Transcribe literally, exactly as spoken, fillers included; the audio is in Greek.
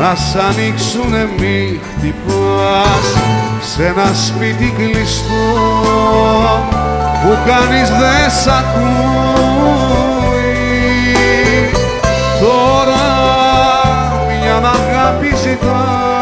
να σ' ανοίξουνε μη χτυπάς σε ένα σπίτι κλειστό που κανείς δεν σ' ακούει. Τώρα μια αγάπη ζητάς